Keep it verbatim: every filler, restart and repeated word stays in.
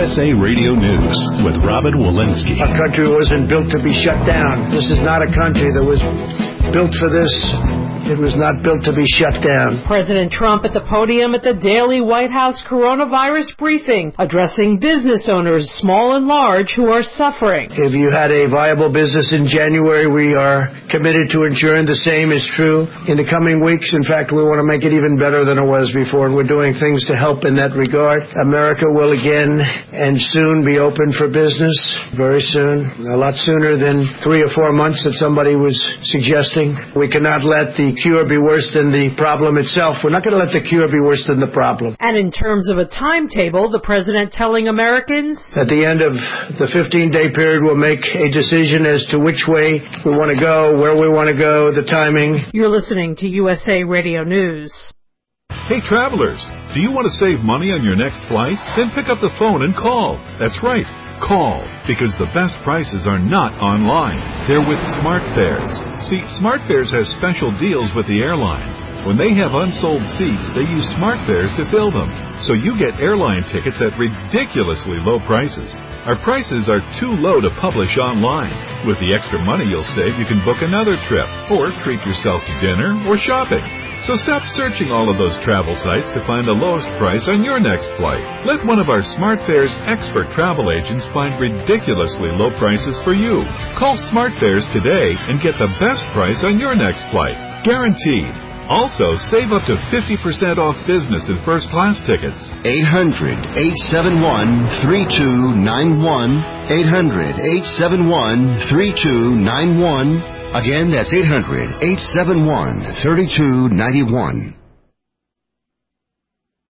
S A Radio News with Robin Walensky. Our country wasn't built to be shut down. This is not a country that was built for this. It was not built to be shut down. President Trump at the podium at the daily White House coronavirus briefing, addressing business owners, small and large, who are suffering. If you had a viable business in January, we are committed to ensuring the same is true in the coming weeks. In fact, we want to make it even better than it was before, and we're doing things to help in that regard. America will again and soon be open for business, very soon, a lot sooner than three or four months that somebody was suggesting. We cannot let the cure be worse than the problem itself. We're not going to let the cure be worse than the problem. And in terms of a timetable, the president telling Americans, at the end of the fifteen-day period, we'll make a decision as to which way we want to go, where we want to go, the timing. You're listening to U S A Radio News. Hey, travelers, do you want to save money on your next flight? Then pick up the phone and call. That's right. Call, because the best prices are not online. They're with SmartFares. See, SmartFares has special deals with the airlines. When they have unsold seats, they use SmartFares to fill them. So you get airline tickets at ridiculously low prices. Our prices are too low to publish online. With the extra money you'll save, you can book another trip, or treat yourself to dinner or shopping. So stop searching all of those travel sites to find the lowest price on your next flight. Let one of our SmartFares expert travel agents find ridiculously low prices for you. Call SmartFares today and get the best price on your next flight. Guaranteed. Also, save up to fifty percent off business and first class tickets. eight hundred, eight seven one, three two nine one. eight hundred, eight seven one, three two nine one. Again, that's eight hundred, eight seven one, three two nine one.